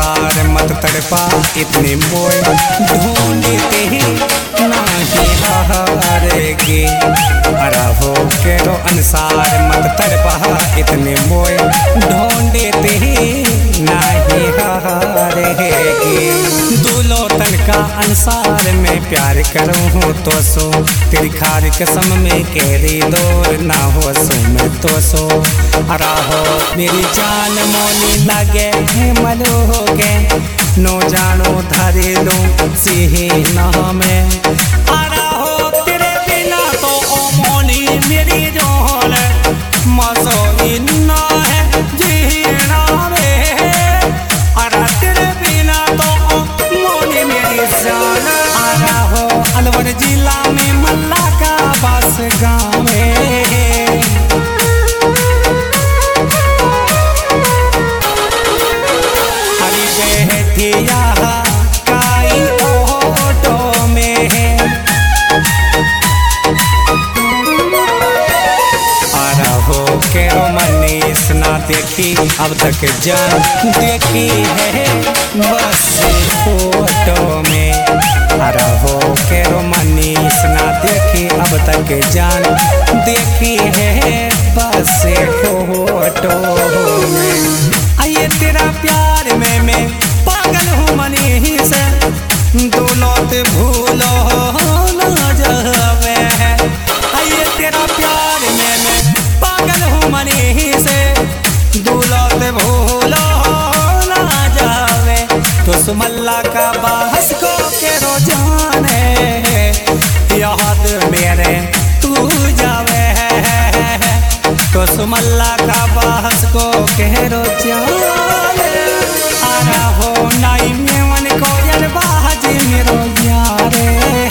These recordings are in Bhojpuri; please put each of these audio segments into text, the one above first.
अनुसार मत तड़पा इतने मोए, ढूंढते ही नहीं हारेगी। रहो के रो अनुसार मत तड़पा इतने मोए, ढूंढते ही नहीं हारेगी। दूल्हो तन का अनुसार मैं प्यार करूँ तो सो, तेरी खारी कसम में केरी दूर ना हो सो मैं तो सो। राहो मेरी जान मोनी लगे मलोगे, नो जानो धरे लो सिही ना में। राहो तेरे बिना तो ओ मोनी मेरी जान मसो इन्ना है जीना में। अरा तेरे बिना तो ओ मोनी मेरी जान। राहो अलवर जिला में मल्ला का बस गाँव में, काई ऑटो में रहो के रोमनीस ना देखी अब तक जान, देखी है बस फोटो में। रहो के रोमनीस ना देखी अब तक जान, देखी है बस फोटो में। आइए तेरा प्यार में मैं पागल हूँ मनी से, दौलत भूलो ना जावे। आइए तेरा प्यार में मैं पागल हूँ मनी से, दौलत भूलो ना जावे। तो सुमल्ला का बहस को के रोजाने याद मेरे तू जावे। तो सुमल्ला का बहस को के रोजाने हो नाई में मन को यार बाजी मेरो यारे।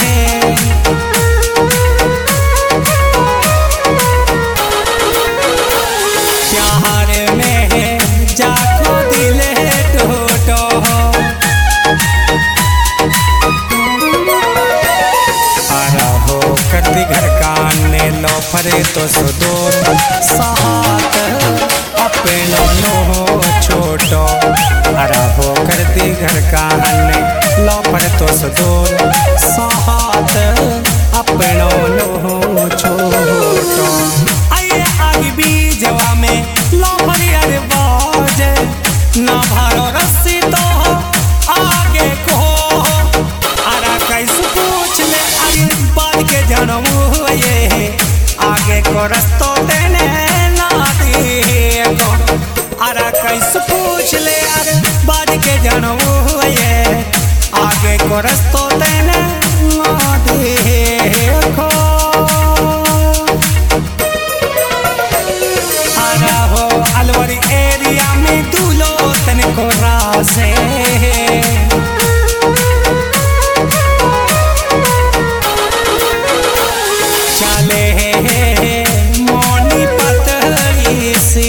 प्यार में जाको दिल टूटो, हो कर दी घर काने लो फरे तो सुदूर, साथ अपने नो छोटो। हो कर दी घर काने लो फरे तो सुदूर, साथ अपने नो छोटो। आइए आगे बीजवा में लो फरे अरे बाजे, ना भारो रस्सी तो आगे को। अरा कैसे पूछ ले अरे बाद के जन्म हुए, आगे को रस्तो देने ना दिएगो। अरा कैसे पूछ ले अरे बाद के जन्म हुए, आगे को रस्तो देने ना दिएगो। अरा हो अलवरी एरिया में दूल्हो तन को रासे, मोनी पतली सी।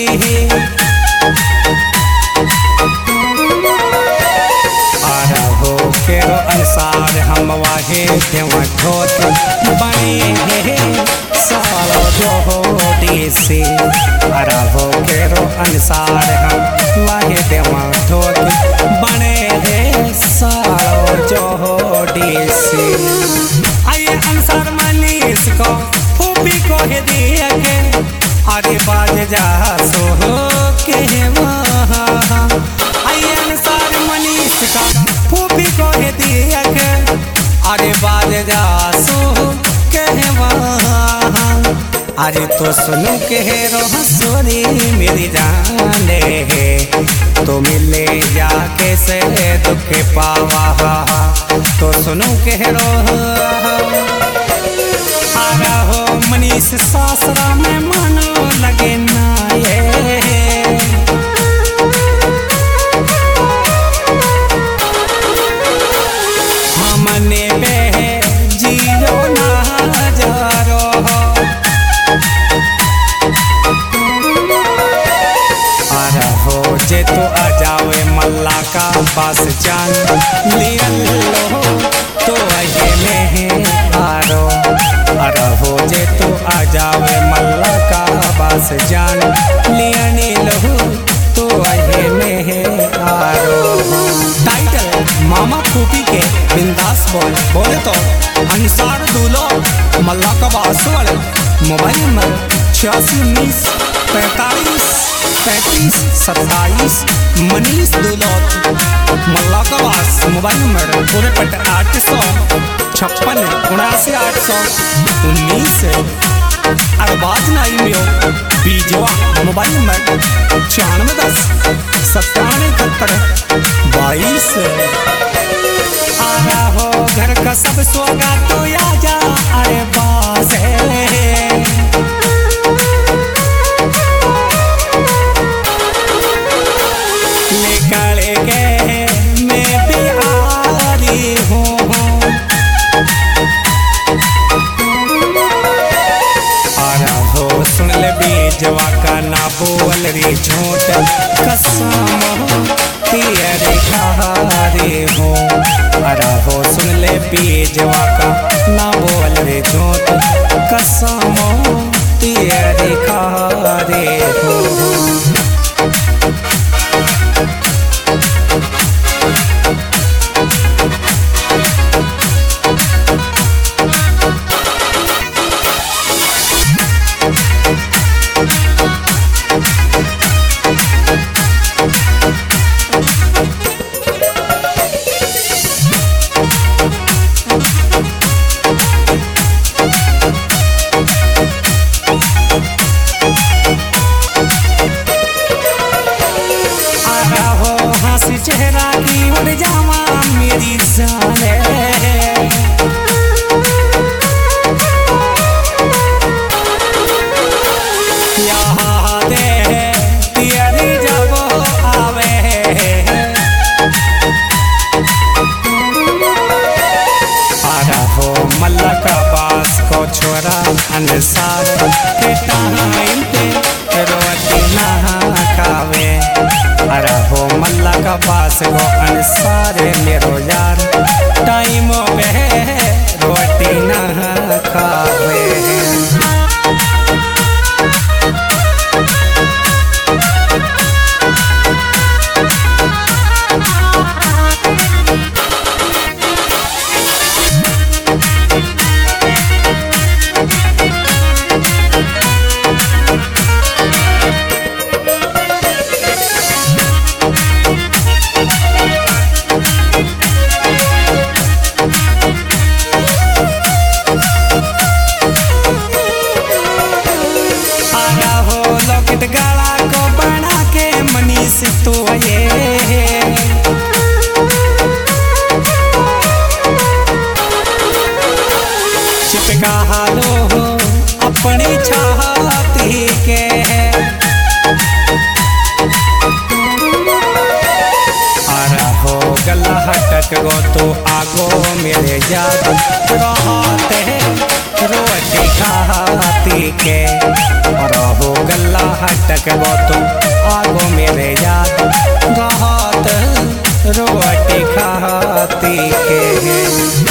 रहो के अनुसार हम वाहे देवा ठोक बने सालो जोड़ी से। रहो के अनुसार हम वाहे देवा ठोक बने सालो जोड़ी से। आइए अनुसार मनीष को फूफी को हे दिया के, अरे बाज जा सो के वहाँ। आइए अनुसार मनीष का फूफी को हे दिया के, अरे बाज जा सो के वहाँ। अरे तो सुनो के रो हंसोरी मेरी जाने है, तो मिले जाके से दुख पावा। तो सुनो के रो हो मनीष सासरा में मानो लगे ना ये। हमने पे जियो ना जारो, हो जे तो आ जावे मल्ला का पास जान, लियल लो तो ये में आरो। रहो जे तो आ जावे मल्ला का पास जान, लियनी लहू तो ये में आरो। यूपी के बिंदास बॉय बोले तो अंसार दूलो मल्ला का बासवाल। Mobile number 8619453527। मनीष दुलौत मल्ला का बास। मोबाइल नंबर पूरे पट 856 अरबाज नाई में बीजवा। Mobile number 9410977122। आया हो घर का सब सोगा तो या जा अरे बास है। निकल गए मैं भी आ रही हूँ। सुन ले बीजवा का ना बोल रे झूठ कसम तेरे खारे हो। अरे हो सुन ले बीजवा का ना बोल रे झूठ कसम तेरे खारे हो। चेहरा की उड़ जावा मेरी जान याद तेरी जब आवे। आरा हो मल्ला का बास को छोरा अंसार के टाइम पे रोटी ना खावे। अरे हो मल्ला का पास वो अंसार मेरो यार टाइम में रोटी ना खावे। गाला को बना के मनीष तो ये चिपका हालो हो अपनी छाती के। आरा हो गला हटक गो तो आगो मेरे याद रहते रोटी खाती के। हो गला हटक वो तो आगो मेरे याद राहत रोटी खाती के।